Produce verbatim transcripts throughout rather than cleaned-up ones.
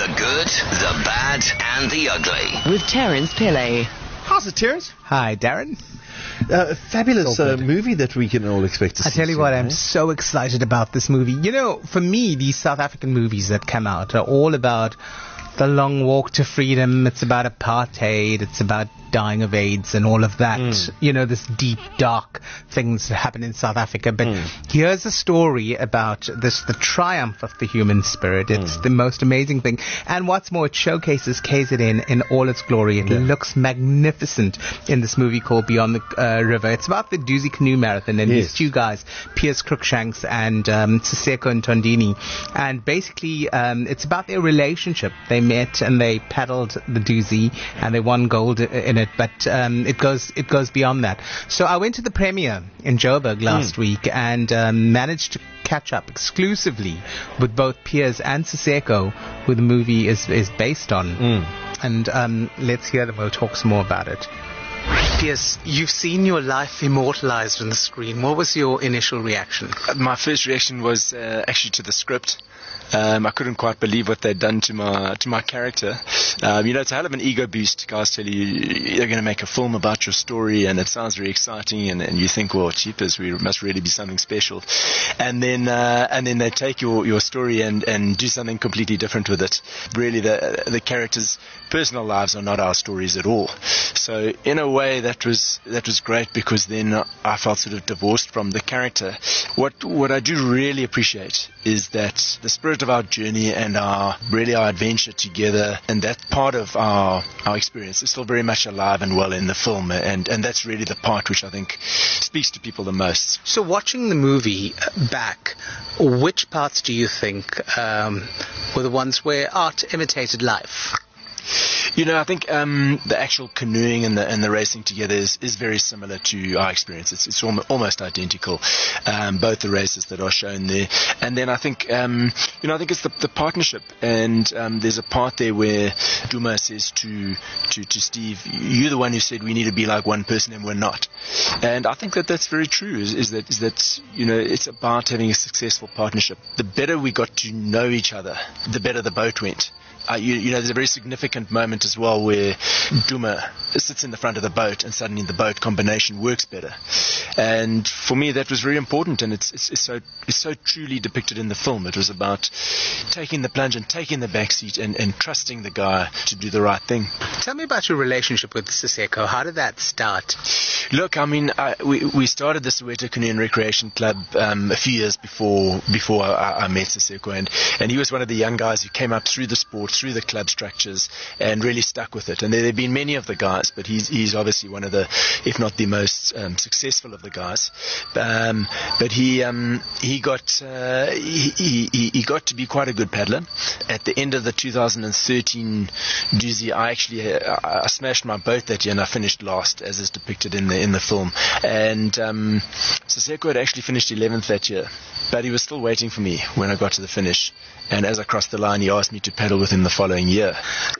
The good, the bad, and the ugly. With Terence Pillay. How's it, Terence? Hi, Darren. Uh, fabulous uh, movie that we can all expect to I see. I tell you soon, what, eh? I'm so excited about this movie. You know, for me, these South African movies that come out are all about the long walk to freedom. It's about apartheid. It's about dying of AIDS and all of that. Mm. You know, this deep, dark things that happen in South Africa. But mm. here's a story about this, the triumph of the human spirit. It's mm. the most amazing thing. And what's more, it showcases K Z N in all its glory. It yeah. looks magnificent in this movie called Beyond the uh, River. It's about the Duzi Canoe Marathon and yes. these two guys, Piers Cruikshanks and um, Siseko Ntondini. And basically, um, it's about their relationship. They met and they paddled the Duzi and they won gold in it, but um, it goes it goes beyond that. So I went to the premiere in Joburg last mm. week and um, managed to catch up exclusively with both Piers and Siseko, who the movie is, is based on. Mm. And um, let's hear them. We'll talk some more about it. Piers, you've seen your life immortalized on the screen. What was your initial reaction? My first reaction was uh, actually to the script. Um, I couldn't quite believe what they'd done to my to my character. Um, you know, it's a hell of an ego boost. Guys tell you they're going to make a film about your story, and it sounds very exciting, and, and you think, well, cheapers, we must really be something special. And then uh, and then they take your, your story and, and do something completely different with it. Really, the the characters' personal lives are not our stories at all. So in a way, that was that was great, because then I felt sort of divorced from the character. What what I do really appreciate is that the spirit of our journey and our really our adventure together, and that part of our our experience is still very much alive and well in the film, and and that's really the part which I think speaks to people the most. So watching the movie back, which parts do you think um, were the ones where art imitated life? You know, I think um, the actual canoeing and the and the racing together is, is very similar to our experience. It's it's al- almost identical, um, both the races that are shown there. And then I think, um, you know, I think it's the, the partnership. And um, there's a part there where Duma says to, to to Steve, "You're the one who said we need to be like one person, and we're not." And I think that that's very true. Is, is that is that you know, it's about having a successful partnership. The better we got to know each other, the better the boat went. Uh, you, you know, there's a very significant moment as well where Duma sits in the front of the boat, and suddenly the boat combination works better. And for me, that was very important, and it's, it's, it's so it's so truly depicted in the film. It was about taking the plunge and taking the back seat and, and trusting the guy to do the right thing. Tell me about your relationship with Siseko. How did that start? Look, I mean, I, we we started the Soweto Canoe and Recreation Club um, a few years before before I, I met Siseko, and and he was one of the young guys who came up through the sport, through the club structures, and really stuck with it. And there have been many of the guys, but he's he's obviously one of the, if not the most um, successful of the guys. Um, but he um, he got uh, he, he he got to be quite a good paddler. At the end of the two thousand thirteen Duzi, I actually uh, I smashed my boat that year, and I finished last, as is depicted in the in the film. And um, Siseko had actually finished eleventh that year, but he was still waiting for me when I got to the finish. And as I crossed the line, he asked me to paddle with him the following year.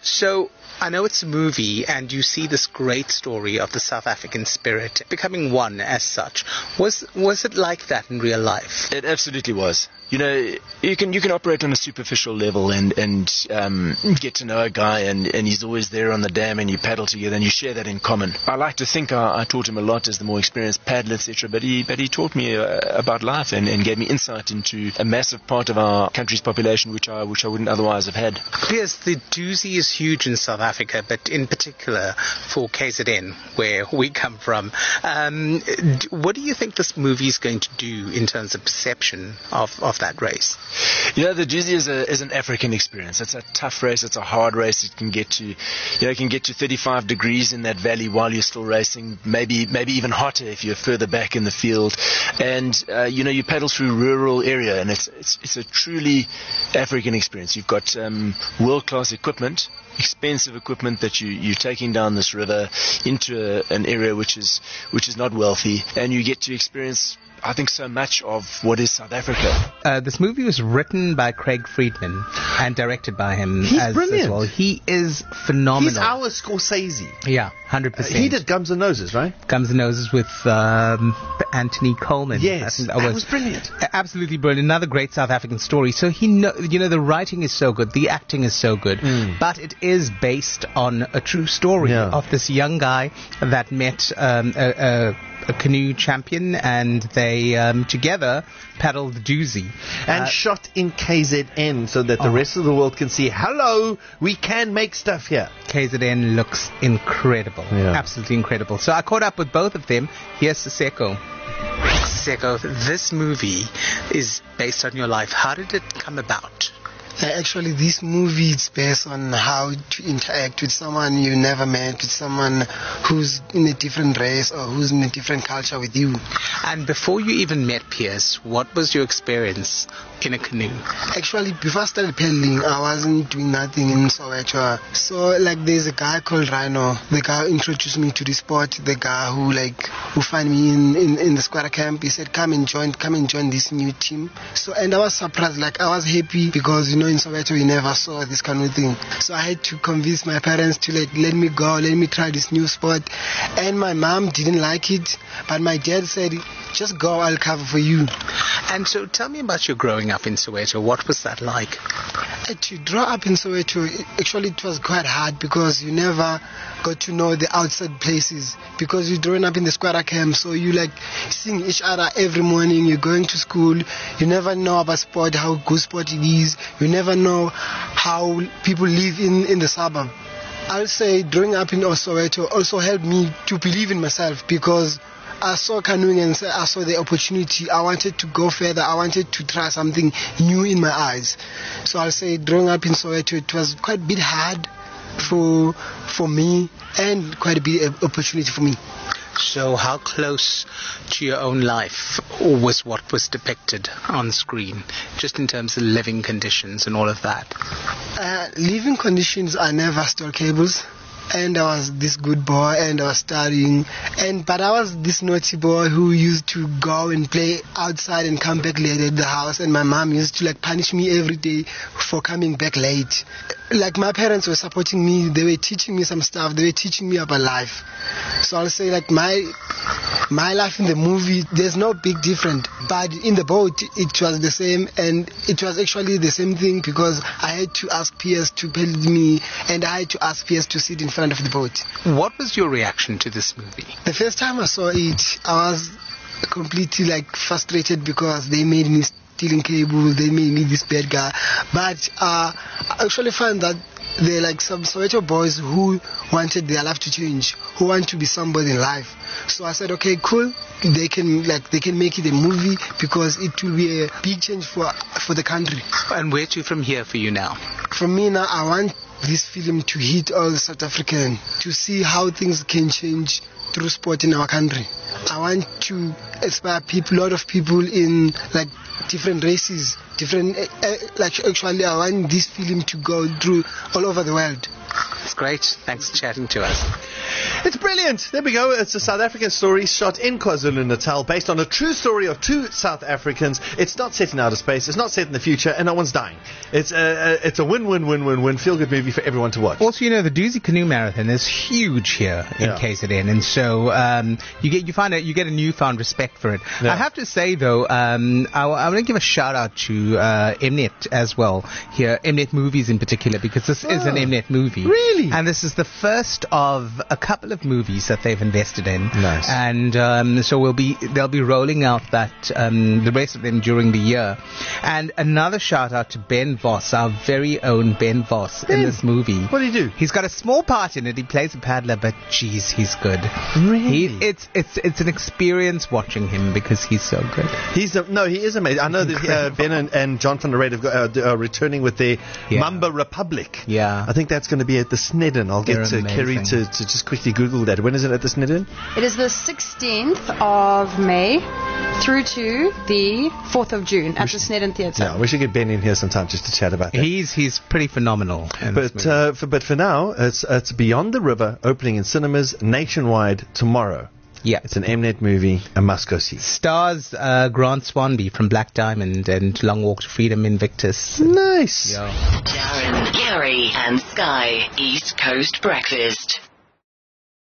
So I know it's a movie, and you see this great story of the South African spirit becoming one as such. Was was it like that in real life? It absolutely was. You know, you can you can operate on a superficial level and and um, get to know a guy, and, and he's always there on the dam, and you paddle together and you share that in common. I like to think I, I taught him a lot as the more experienced paddler, et cetera. But he but he taught me uh, about life and, and gave me insight into a massive part of our country's population, which I which I wouldn't otherwise have had. Yes, the Duzi is huge in South Africa, but in particular for K Z N, where we come from. Um, what do you think this movie is going to do in terms of perception of, of that race? You know, the Duzi is a is an African experience. It's a tough race. It's a hard race. It can get to, you know, it can get to thirty-five degrees in that valley while you're still racing. Maybe maybe even hotter if you're further back in the field. And uh, you know, you paddle through rural area, and it's it's it's a truly African experience. You've got um, world-class equipment, expensive equipment that you you're taking down this river into a, an area which is which is not wealthy, and you get to experience, I think, so much of what is South Africa. Uh, this movie was written by Craig Friedman and directed by him He's as, brilliant. as well. He is phenomenal. He's our Scorsese. Yeah. hundred Uh, percent. he did Gums and Noses, right? Gums and Noses with um, Anthony Coleman. I Yes, think that was brilliant. Absolutely brilliant. Another great South African story. So he, know, you know, the writing is so good, the acting is so good, Mm. but it is based on a true story Yeah. of this young guy that met um, a, a, a canoe champion, and they um, together paddled the doozy. And Uh, shot in K Z N so that the Oh. rest of the world can see, hello, we can make stuff here. K Z N looks incredible. Yeah. Absolutely incredible. So I caught up with both of them. Here's Siseko. Siseko, this movie is based on your life. How did it come about? Uh, actually, this movie is based on how to interact with someone you never met, with someone who's in a different race or who's in a different culture with you. And before you even met Pierce, what was your experience in a canoe? Actually, before I started paddling, I wasn't doing nothing in Soweto. So, like, there's a guy called Rhino. The guy who introduced me to the sport. The guy who, like, who found me in, in, in the squatter camp. He said, come and join, come and join this new team. So, and I was surprised. Like, I was happy because, you know, in Soweto we never saw this kind of thing. So I had to convince my parents to let, let me go, let me try this new sport. And my mom didn't like it, but my dad said, just go, I'll cover for you. And so tell me about your growing up in Soweto. What was that like? Uh, to grow up in Soweto, it- actually it was quite hard because you never got to know the outside places because you're growing up in the squatter camp, so you like seeing each other every morning, you're going to school, you never know about sport, how good sport it is, you never know how people live in, in the suburb. I'll say growing up in Soweto also helped me to believe in myself because I saw canoeing and I saw the opportunity. I wanted to go further. I wanted to try something new in my eyes. So I'll say growing up in Soweto, it was quite a bit hard for for me and quite a bit of opportunity for me. So how close to your own life was what was depicted on screen, just in terms of living conditions and all of that? Uh, living conditions, I never stole cables. And I was this good boy and I was studying, and but I was this naughty boy who used to go and play outside and come back late at the house, and my mom used to like punish me every day for coming back late. Like my parents were supporting me, they were teaching me some stuff, they were teaching me about life. So I'll say like my my life in the movie, there's no big difference, but in the boat it was the same, and it was actually the same thing because I had to ask Pierce to paddle me and I had to ask Pierce to sit in front of the boat. What was your reaction to this movie? The first time I saw it, I was completely like frustrated because they made me stealing cable, they made me this bad guy. But uh, I actually found that they're like some Soweto boys who wanted their life to change, who want to be somebody in life. So I said, okay, cool. They can like they can make it a movie because it will be a big change for for the country. And where to from here for you now? For me now, I want this film to hit all the South African, to see how things can change through sport in our country. I want to inspire people, a lot of people in like different races, different, uh, uh, like actually I want this film to go through all over the world. It's great. Thanks for chatting to us. It's brilliant. There we go. It's a South African story shot in KwaZulu-Natal based on a true story of two South Africans. It's not set in outer space. It's not set in the future, and no one's dying. It's a, a, it's a win-win-win-win-win feel-good movie for everyone to watch. Also, you know, the Doozy Canoe Marathon is huge here in Yeah. K Z N, and so um, you get you find out you get a newfound respect for it. Yeah. I have to say though, um, I, I want to give a shout out to uh, Mnet as well here, Mnet Movies in particular, because this is an Oh. Mnet movie. Really? And this is the first of a couple of movies that they've invested in. Nice. And um, so we'll be they'll be rolling out that um, the rest of them during the year. And another shout out to Ben Voss, our very own Ben Voss in Ben? this movie. What do you do? He's got a small part in it. He plays a paddler, but geez, he's good. Really? He, it's it's it's an experience watching him because he's so good. He's a, no, he is amazing. I know that uh, Ben and, and John van der Reid have got, uh, are returning with their Yeah. Mamba Republic. Yeah. I think that's going to be at the Snedden. I'll They're get uh, Kerry amazing. to, to just quickly Google that. When is it at the Snedden? It is the sixteenth of May through to the fourth of June at the Snedden Theatre. Yeah, we should get Ben in here sometime just to chat about that. He's he's pretty phenomenal. in this But movie. uh, for, but for now, it's it's Beyond the River, opening in cinemas nationwide tomorrow. yeah. It's an Mnet movie, a must go see. Stars uh, Grant Swanby from Black Diamond and Long Walk to Freedom, Invictus. Nice. Yeah. Darren, Gary, and Sky, East Coast Breakfast.